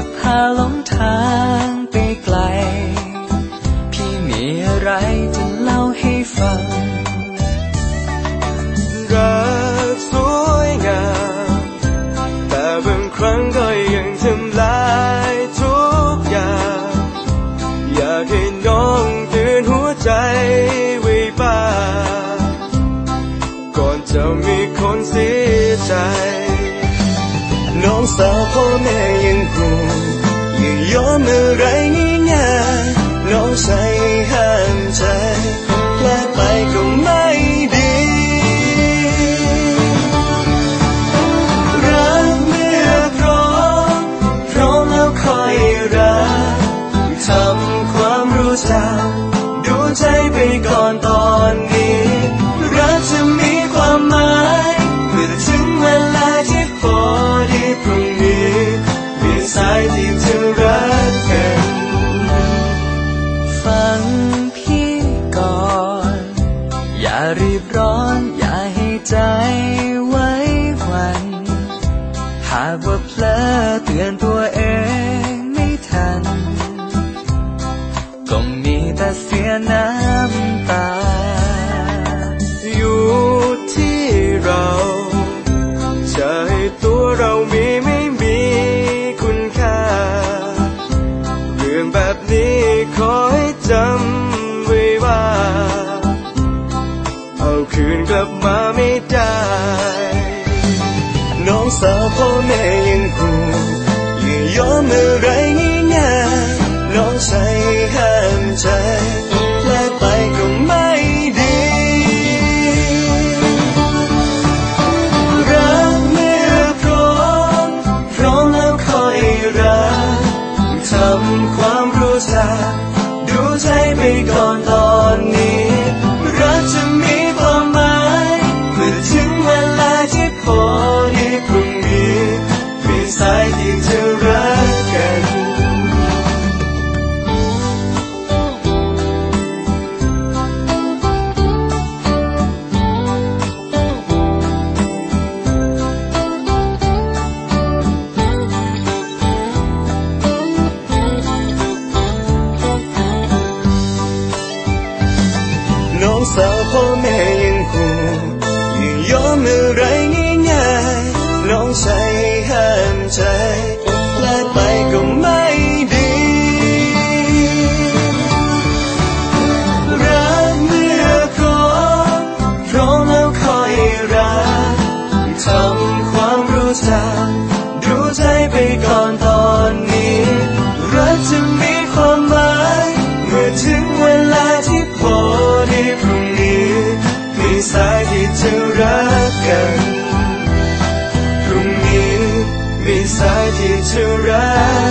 พาหลงทางไปไกลพี่มีอะไรจะเล่าให้ฟังรักสวยงามแต่บางครั้งก็ยังทำลายทุกอย่างอยากให้น้องเตือนหัวใจไว้บ้างก่อนจะมีคนเสียใจน้องสาวพ่อแม่ยังห่วงอย่ายอมอะไรง่ายๆน้องใช้ห้ามใจแลกไปก็ไม่ดีรักเมื่อพร้อมแล้วค่อยรักทำความรู้จักดูใจไปก่อนตอนนี้รักจะมีความหมายเมื่อถึงเวลาที่พอดีพรุ่งนี้มีสายที่จะรักกันฟังพี่ก่อนอย่ารีบร้อนอย่าให้ใจไว้วันหากว่าเพลอเตือนตัวเองไม่ทันก็มีแต่เสียน้ำตาอยู่ที่เราจะให้ตัวเรามีไม่มีคุณค่าเรื่องแบบนี้ขอให้จำไว้ว่าเอาคืนกลับมาไม่ได้น้องสาวพ่อแม่ยังห่วงอย่ายอมอะไรง่ายๆน้องใช้ห้ามใจแลกไปก็ไม่ดีรักเมื่อพร้อมแล้วค่อยรักทำความรู้จักดูใจไปก่อนตอนนี้รักจะมีความหมายเมื่อถึงเวลาที่พอดีพรุ่งนี้มีสายที่จะรักกันน้องสาวพ่อแม่ยังห่วงอย่ายอมอะไรง่ายๆน้องใช้ห้ามใจแลกไปก็ไม่ดีรักเมื่อพร้อมแล้วค่อยรักทำความรู้จักดูใจไปก่อนตอนนี้รักจะมีความหมายเมื่อถึงเวลาที่พอดีพรุ่งนี้มีสายที่จะรักกันพรุ่งนี้มีสายที่จะรัก